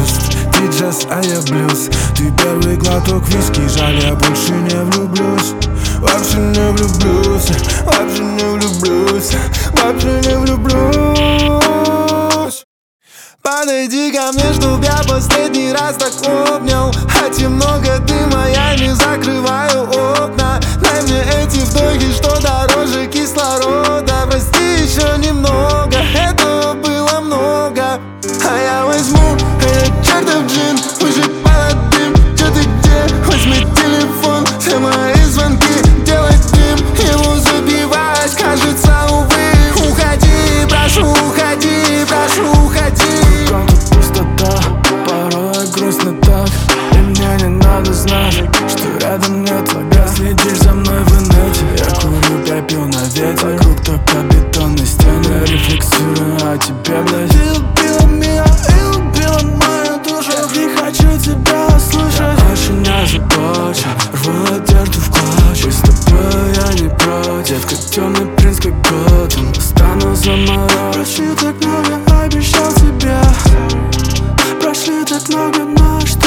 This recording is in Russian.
грусть, ты джаз, а я блюз. Ты первый глоток виски, жаль, я больше не влюблюсь. Вообще не влюблюсь, вообще не влюблюсь, вообще не влюблюсь. Подойди ко мне, чтоб я последний раз так обнял. Хотя много дыма, я не закрываю окна. Дай мне эти вдохи, что дороже кислорода. Прости, еще немного, этого было много. А я возьму этот чертов джин, уже под дым. Че ты где? Возьми телефон, все мои звонки, делать дым, его забивать, кажется, увы. Уходи, прошу, уходи, прошу, уходи. Порой грустно так, и мне не надо знать, что рядом нет врага. Следишь за мной в инете, я курю, пью на ветер. Вокруг только бетонные стены, рефлексирую о тебе, блядь. Ты убила меня и убила мою душу. Я не хочу тебя услышать. Я больше не забочен, рву одежду в клочья. С тобой я не против, как темный принц, как Готэм. Стану заморозить. Прошли так много, обещал тебе. Прошли так много, но что